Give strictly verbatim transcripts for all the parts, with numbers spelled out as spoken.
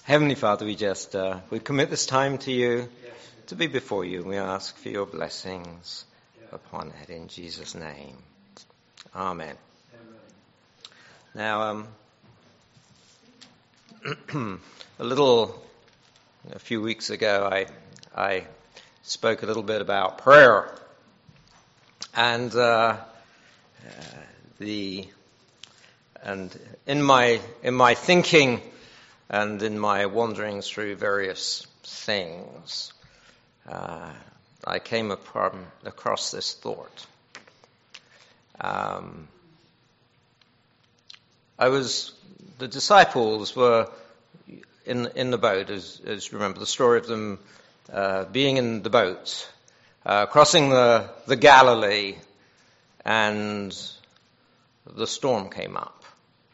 Heavenly Father, we just uh, we commit this time to you, to be before you. We ask for your blessings upon it in Jesus' name. Amen. Now, um, a little, a few weeks ago, I I spoke a little bit about prayer, and uh, uh, the and in my in my thinking. And in my wanderings through various things, uh, I came upon, across this thought. Um, I was, the disciples were in in the boat, as, as you remember the story of them uh, being in the boat, uh, crossing the, the Galilee, and the storm came up.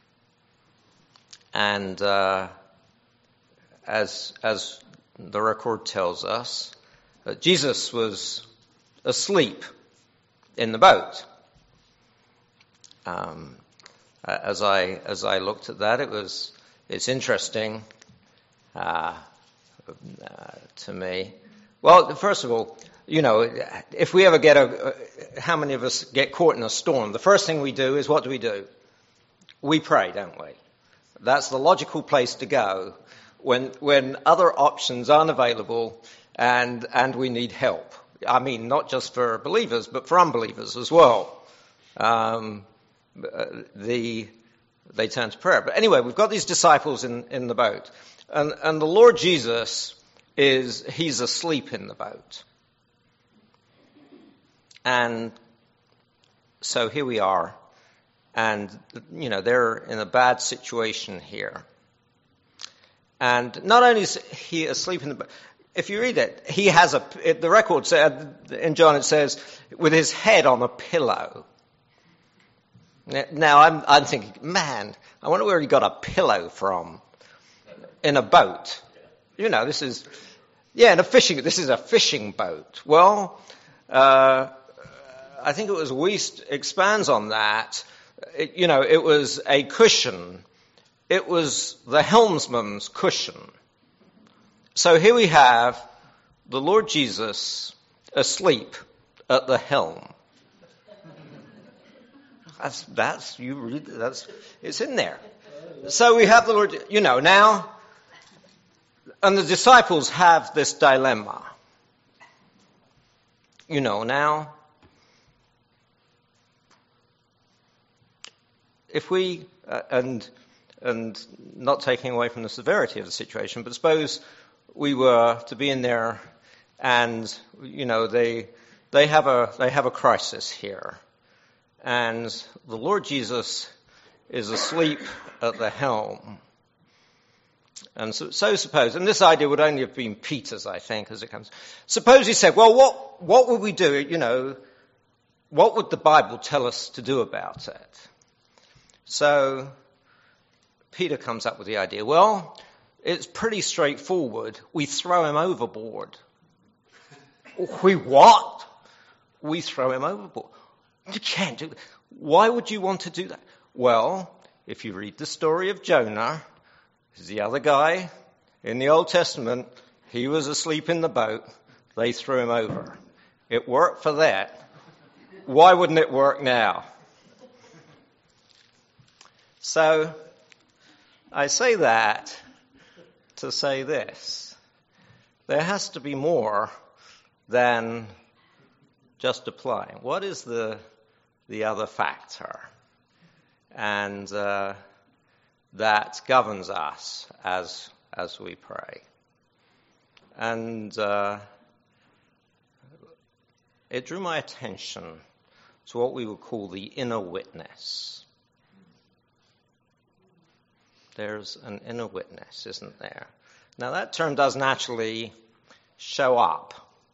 And uh, As as the record tells us, uh, Jesus was asleep in the boat. Um, as I as I looked at that, it was it's interesting uh, uh, to me. Well, first of all, you know, if we ever get a, how many of us get caught in a storm? The first thing we do is, what do we do? We pray, don't we? That's the logical place to go. When when other options aren't available and and we need help. I mean, not just for believers, but for unbelievers as well. Um, the they turn to prayer. But anyway, we've got these disciples in, in the boat. And, and the Lord Jesus is, he's asleep in the boat. And so here we are. And, you know, they're in a bad situation here. And not only is he asleep in the boat, if you read it, he has a, it, the record said, in John it says, with his head on a pillow. Now I'm, I'm thinking, man, I wonder where he got a pillow from in a boat. You know, this is, yeah, in a fishing, this is a fishing boat. Well, uh, I think it was Wiest expands on that. It, you know, it was a cushion. It was the helmsman's cushion. So here we have the Lord Jesus asleep at the helm. That's, that's, you read, that's, it's in there. So we have the Lord, you know, now, and the disciples have this dilemma. You know, now, if we, uh, and, and not taking away from the severity of the situation, but suppose we were to be in there and, you know, they they have a they have a crisis here. And the Lord Jesus is asleep at the helm. And so, so suppose, and this idea would only have been Peter's, I think, as it comes. Suppose he said, well, what what would we do, you know, what would the Bible tell us to do about it? So Peter comes up with the idea, well, it's pretty straightforward. We throw him overboard. We what? We throw him overboard. You can't do that. Why would you want to do that? Well, if you read the story of Jonah, the other guy in the Old Testament, he was asleep in the boat. They threw him over. It worked for that. Why wouldn't it work now? So, I say that to say this. There has to be more than just applying. What is the the other factor? And uh, that governs us as as we pray. And uh, it drew my attention to what we would call the inner witness. There's an inner witness, isn't there? Now that term doesn't actually show up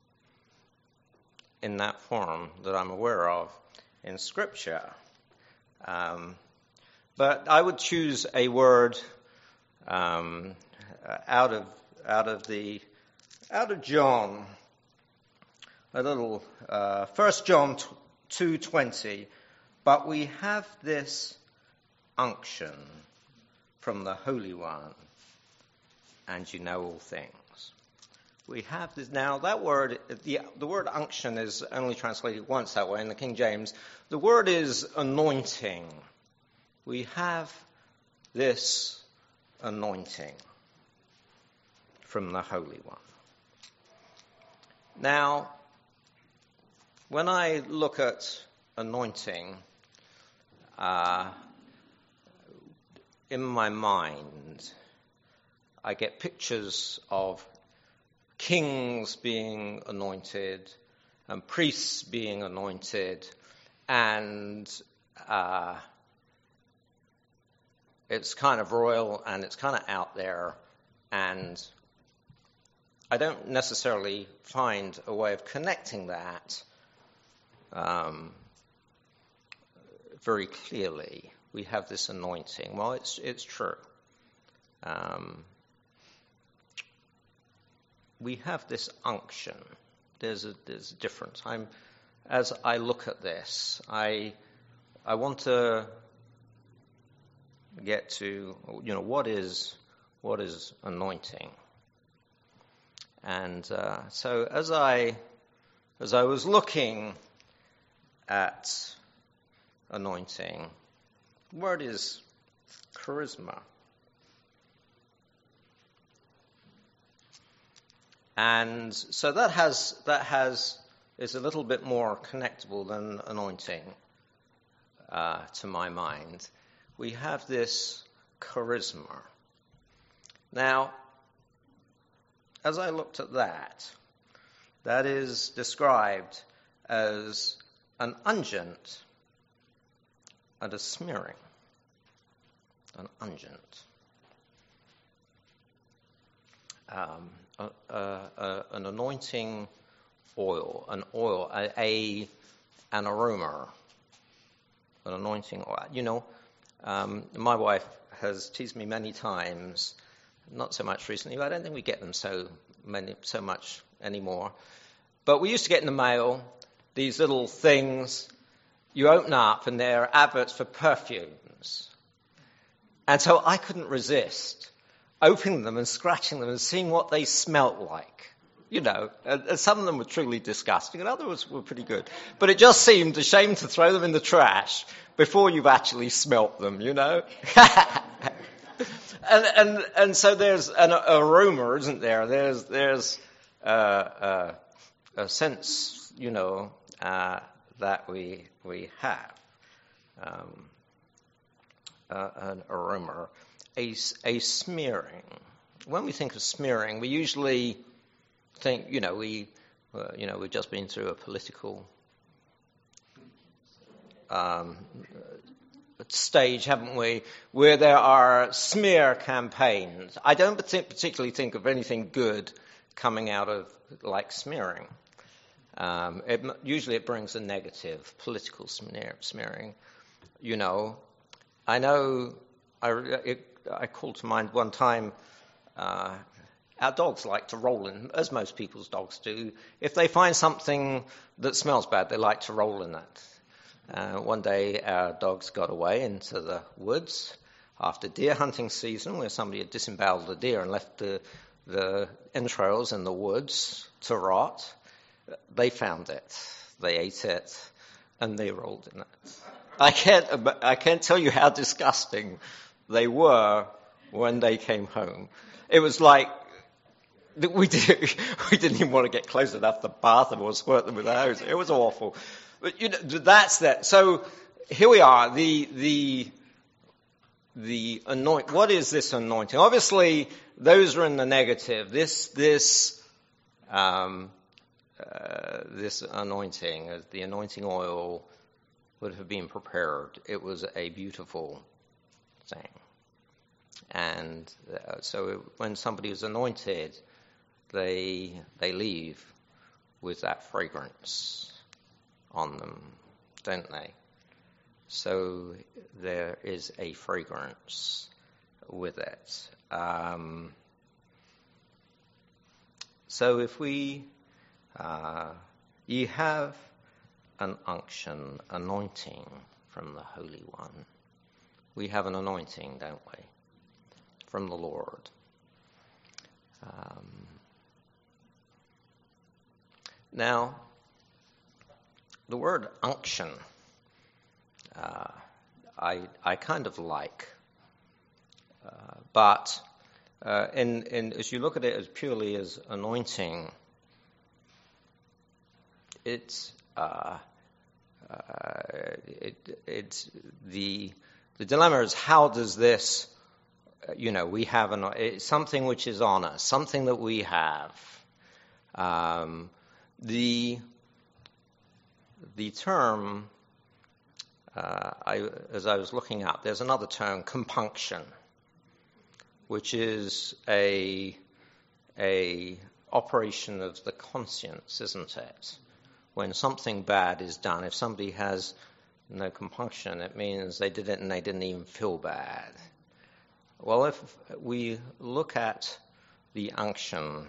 in that form that I'm aware of in Scripture. Um, but I would choose a word um, out of out of the out of John, a little uh, First John two twenty. But we have this unction from the Holy One, and you know all things. We have this now, that word, the, the word unction is only translated once that way in the King James. The word is anointing. We have this anointing from the Holy One. Now, when I look at anointing, uh, in my mind, I get pictures of kings being anointed and priests being anointed, and uh, it's kind of royal and it's kind of out there, and I don't necessarily find a way of connecting that um, very clearly. We have this anointing. Well, it's it's true. Um, we have this unction. There's a there's a difference. I'm as I look at this, I I want to get to you know what is what is anointing. And uh, so as I as I was looking at anointing, the word is charisma. And so that has that has is a little bit more connectable than anointing uh, to my mind. We have this charisma. Now, as I looked at that, that is described as an unguent and a smearing. An unguent. Um, a, a, a, an anointing oil, an oil, a, a an aroma, an anointing oil. You know, um, my wife has teased me many times, not so much recently, but I don't think we get them so many, so much anymore. But we used to get in the mail these little things you open up, and they're adverts for perfumes. And so I couldn't resist opening them and scratching them and seeing what they smelt like. You know, and some of them were truly disgusting and others were pretty good. But it just seemed a shame to throw them in the trash before you've actually smelt them, you know. and, and and so there's an aroma, isn't there? There's there's uh, uh, a sense, you know, uh, that we we have. Um, uh, an aroma. A, a smearing. When we think of smearing, we usually think, you know, we, uh, you know, we've just been through a political um, stage, haven't we, where there are smear campaigns. I don't particularly think of anything good coming out of like smearing. Um, it, usually, it brings a negative political smear, smearing. You know, I know. I. It, I called to mind one time, uh, our dogs like to roll in, as most people's dogs do. If they find something that smells bad, they like to roll in it. Uh, one day our dogs got away into the woods after deer hunting season, where somebody had disemboweled the deer and left the, the entrails in the woods to rot. They found it, they ate it, and they rolled in it. I can't, I can't tell you how disgusting they were when they came home. It was like we did, we didn't even want to get close enough to bath them or squirt them with a hose. It was awful. But you know, that's that. So here we are. The the the anoint. What is this anointing? Obviously, those are in the negative. This this um, uh, this anointing, the anointing oil, would have been prepared. It was a beautiful thing. And uh, so when somebody is anointed, they they leave with that fragrance on them, don't they? So there is a fragrance with it. Um, so if we, uh, ye have an unction, anointing from the Holy One. We have an anointing, don't we, from the Lord. Um, now, the word unction, uh, I I kind of like, uh, but uh, in in as you look at it as purely as anointing, it's uh, uh, it it's the the dilemma is how does this, you know, we have an it's something which is on us, something that we have. Um, the the term, uh, I, as I was looking up, there's another term, compunction, which is a a operation of the conscience, isn't it? When something bad is done, if somebody has no compunction, it means they did it and they didn't even feel bad. Well, if we look at the unction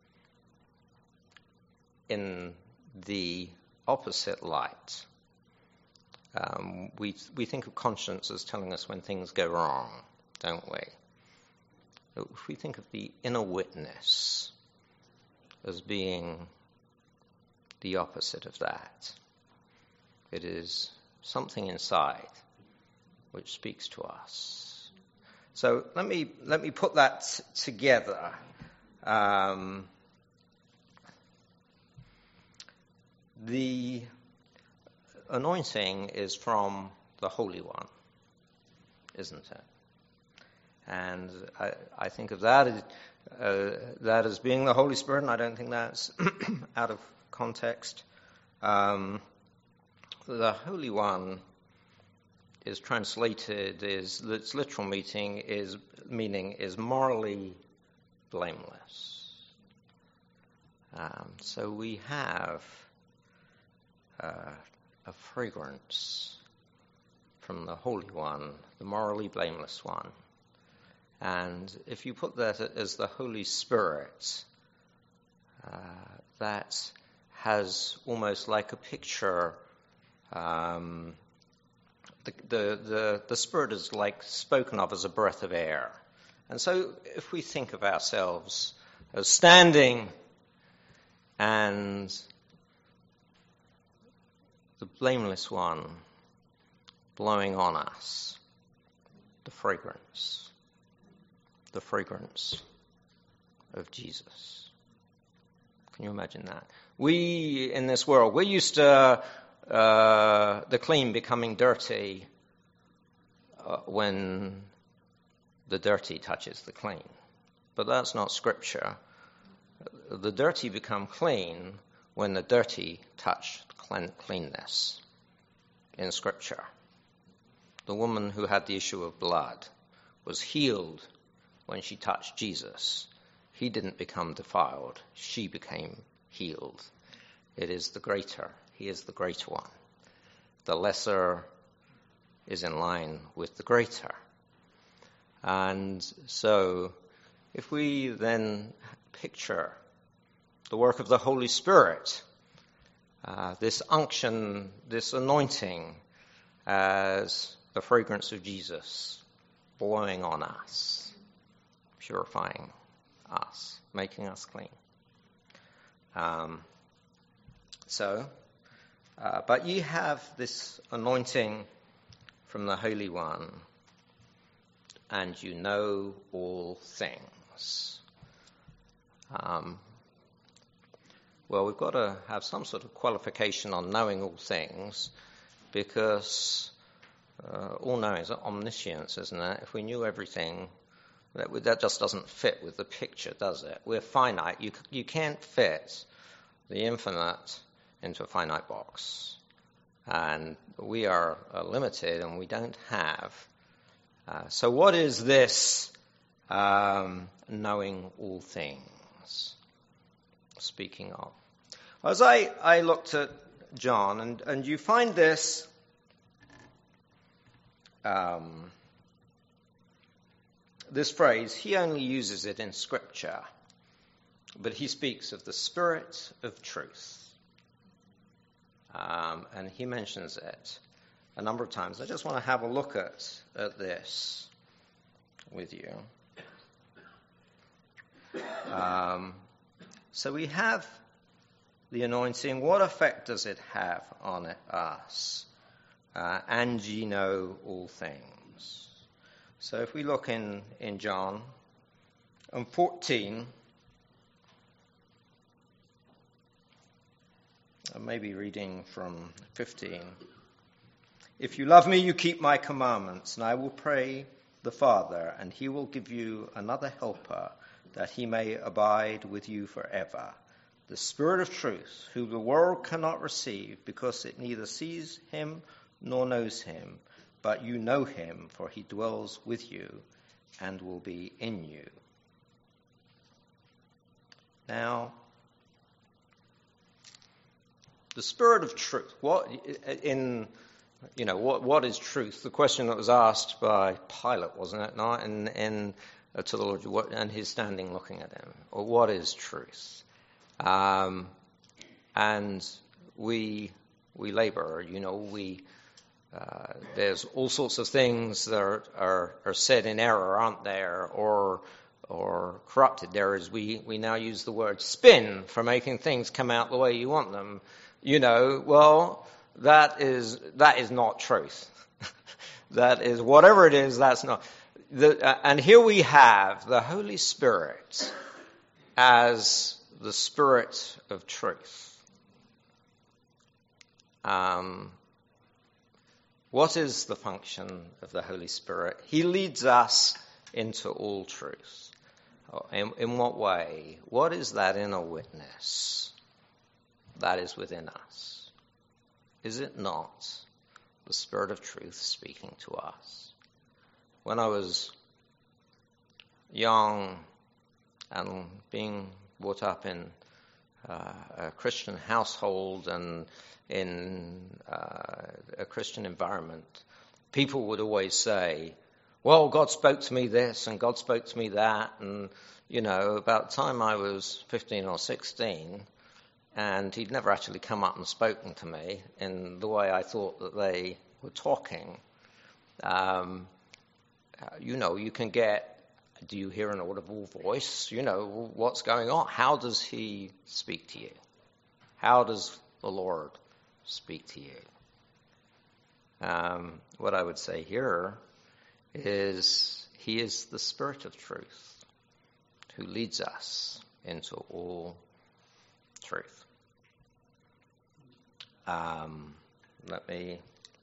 in the opposite light, um, we we think of conscience as telling us when things go wrong, don't we? But if we think of the inner witness as being the opposite of that, it is something inside which speaks to us. So let me let me put that together. Um, the anointing is from the Holy One, isn't it? And I, I think of that as, uh, that as being the Holy Spirit, and I don't think that's out of context. Um, the Holy One is translated, is its literal meaning is meaning is morally blameless. Um, so we have uh, a fragrance from the Holy One, the morally blameless one. And if you put that as the Holy Spirit, uh, that has almost like a picture. Um, the, the the the Spirit is like spoken of as a breath of air, and so if we think of ourselves as standing and the blameless one blowing on us, the fragrance, the fragrance of Jesus. Can you imagine that? We, in this world, we're used to uh, the clean becoming dirty uh, when the dirty touches the clean. But that's not Scripture. The dirty become clean when the dirty touch clean- cleanness in Scripture. The woman who had the issue of blood was healed when she touched Jesus. He didn't become defiled. She became healed. It is the greater. He is the greater one. The lesser is in line with the greater. And so if we then picture the work of the Holy Spirit, uh, this unction, this anointing as the fragrance of Jesus blowing on us, purifying us, making us clean. Um, so, uh, but ye have this anointing from the Holy One, and you know all things. Um, well, we've got to have some sort of qualification on knowing all things, because uh, all knowing is omniscience, isn't it? If we knew everything, that, that just doesn't fit with the picture, does it? We're finite. You you can't fit the infinite into a finite box, and we are uh, limited, and we don't have. Uh, so, what is this um, knowing all things speaking of? As I, I looked at John, and, and you find this. Um, This phrase, he only uses it in Scripture, but he speaks of the Spirit of truth. Um, and he mentions it a number of times. I just want to have a look at, at this with you. Um, so we have the anointing. What effect does it have on us? Uh, and ye know all things. So if we look in, in John um, fourteen, I may be reading from fifteen. If you love me, you keep my commandments, and I will pray the Father, and he will give you another helper, that he may abide with you forever. The Spirit of truth, who the world cannot receive, because it neither sees him nor knows him, but you know him, for he dwells with you and will be in you. Now, the Spirit of truth, what in you know what what is truth? The question that was asked by Pilate, wasn't it? Not in in uh, to the Lord, what, and he's standing looking at him. Or what is truth? Um, and we we labor, you know, we uh, there's all sorts of things that are, are are said in error, aren't there, or or corrupted. There is we we now use the word spin for making things come out the way you want them. You know, well, that is that is not truth. That is whatever it is. That's not. The, uh, and here we have the Holy Spirit as the Spirit of truth. Um, what is the function of the Holy Spirit? He leads us into all truth. In, in what way? What is that inner witness that is within us? Is it not the Spirit of truth speaking to us? When I was young and being brought up in uh, a Christian household and in uh, a Christian environment, people would always say, well, God spoke to me this and God spoke to me that. And, you know, about the time I was fifteen or sixteen, and he'd never actually come up and spoken to me in the way I thought that they were talking. Um, you know, you can get, do you hear an audible voice? You know, what's going on? How does he speak to you? How does the Lord speak to you? Um, what I would say here is he is the Spirit of truth who leads us into all truth. Um, let me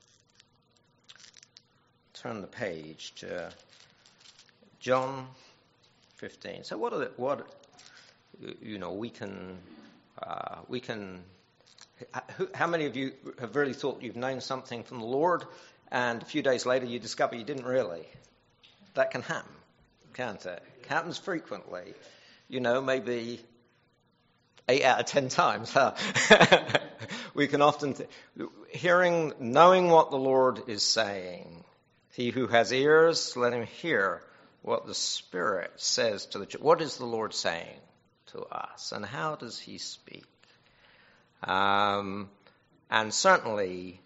turn the page to John fifteen. So what are the, what you know we can uh, we can how many of you have really thought you've known something from the Lord, and a few days later you discover you didn't really? That can happen, can't it? It happens frequently. You know, maybe eight out of ten times. Huh? We can often th- hearing, knowing what the Lord is saying. He who has ears, let him hear what the Spirit says to the church. What is the Lord saying to us, and how does he speak? Um, and certainly,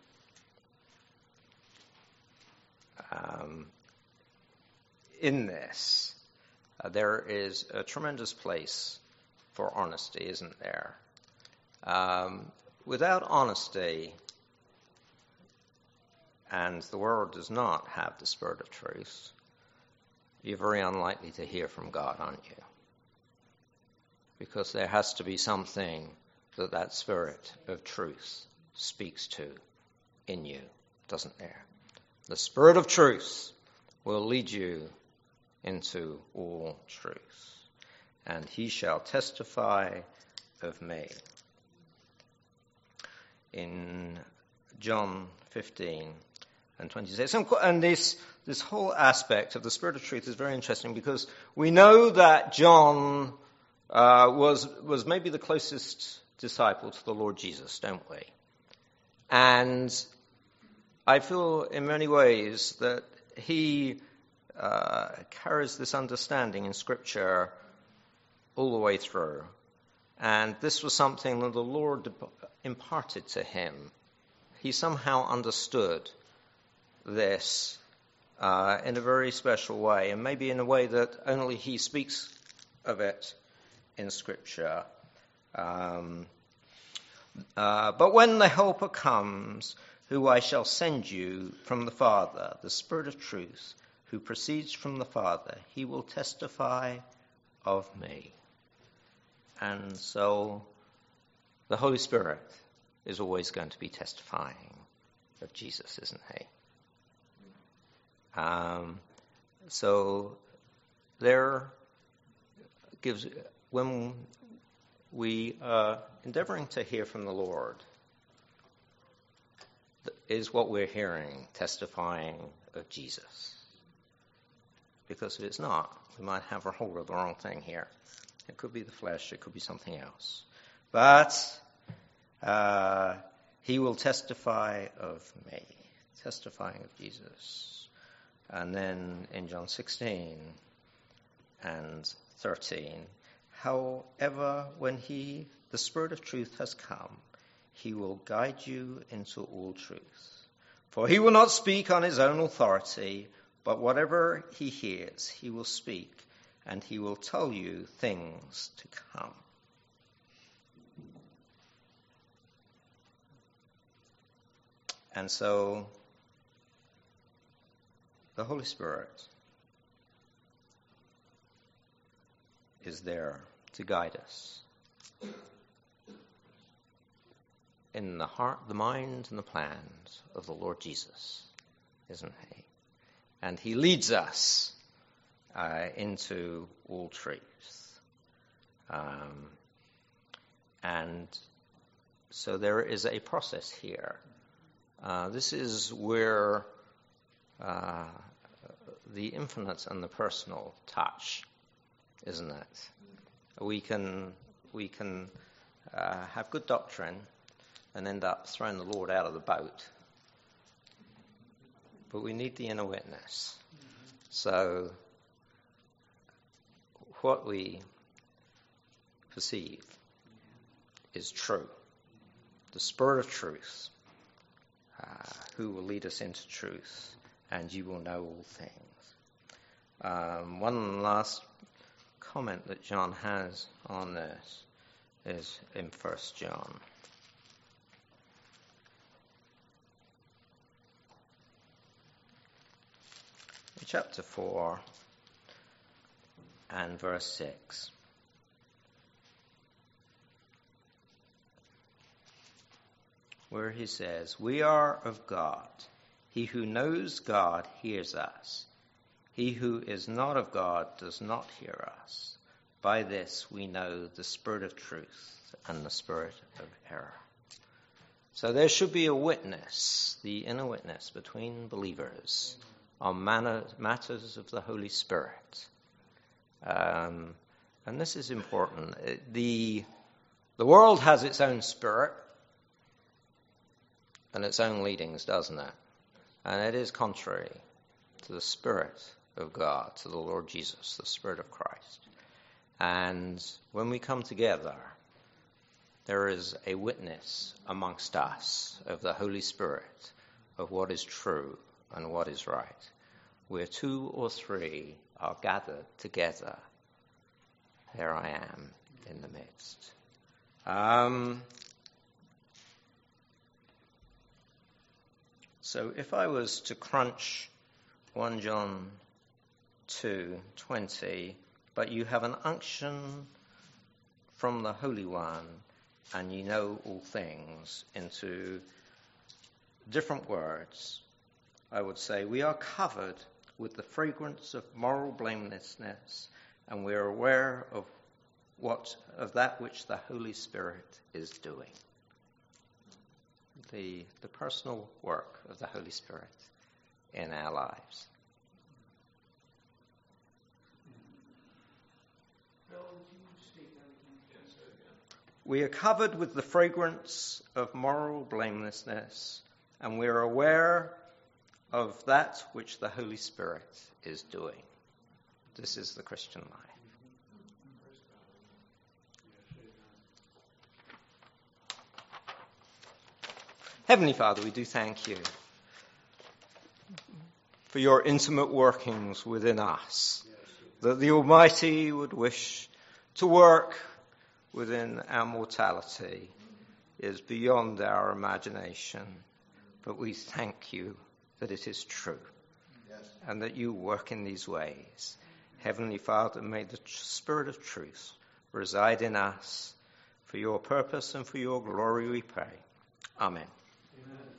um, in this, uh, there is a tremendous place for honesty, isn't there? Um, without honesty, and the world does not have the Spirit of truth, you're very unlikely to hear from God, aren't you? Because there has to be something that that Spirit of truth speaks to in you, doesn't there? The Spirit of truth will lead you into all truth, and he shall testify of me. In John fifteen and twenty-six, and this this whole aspect of the Spirit of truth is very interesting, because we know that John uh, was was maybe the closest disciple to the Lord Jesus, don't we? And I feel in many ways that he uh, carries this understanding in Scripture all the way through. And this was something that the Lord imparted to him. He somehow understood this uh, in a very special way, and maybe in a way that only he speaks of it in Scripture. Um, uh, but when the Helper comes, who I shall send you from the Father, the Spirit of truth, who proceeds from the Father, he will testify of me. And so the Holy Spirit is always going to be testifying of Jesus, isn't he? Um, so there gives, when we are endeavoring to hear from the Lord, is what we're hearing testifying of Jesus. Because if it's not, we might have a hold of the wrong thing here. It could be the flesh, it could be something else. But uh, he will testify of me, testifying of Jesus. And then in John sixteen and thirteen, however, when he, the Spirit of truth, has come, he will guide you into all truth. For he will not speak on his own authority, but whatever he hears, he will speak, and he will tell you things to come. And so, the Holy Spirit is there to guide us in the heart, the mind, and the plans of the Lord Jesus, isn't he? And he leads us uh, into all truth. Um, and so there is a process here. Uh, this is where uh, the infinite and the personal touch, isn't it? We can we can uh, have good doctrine and end up throwing the Lord out of the boat. But we need the inner witness. So what we perceive is true. The Spirit of truth, uh, who will lead us into truth, and you will know all things. Um, one last comment that John has on this is in First John. Chapter four and verse six. Where he says, "We are of God. He who knows God hears us. He who is not of God does not hear us. By this we know the spirit of truth and the spirit of error." So there should be a witness, the inner witness between believers on matters of the Holy Spirit. Um, and this is important. The, the world has its own spirit and its own leadings, doesn't it? And it is contrary to the Spirit of God, to the Lord Jesus, the Spirit of Christ. And when we come together, there is a witness amongst us of the Holy Spirit, of what is true and what is right. Where two or three are gathered together, there I am in the midst. Um, so if I was to crunch First John two twenty, but you have an unction from the Holy One, and you know all things, into different words, I would say we are covered with the fragrance of moral blamelessness, and we are aware of what of that which the Holy Spirit is doing. The, the personal work of the Holy Spirit in our lives. We are covered with the fragrance of moral blamelessness, and we are aware of that which the Holy Spirit is doing. This is the Christian life. Heavenly Father, we do thank you for your intimate workings within us that the Almighty would wish to work within our mortality is beyond our imagination. But we thank you that it is true, yes, and that you work in these ways. Heavenly Father, may the Spirit of truth reside in us for your purpose and for your glory, we pray. Amen. Amen.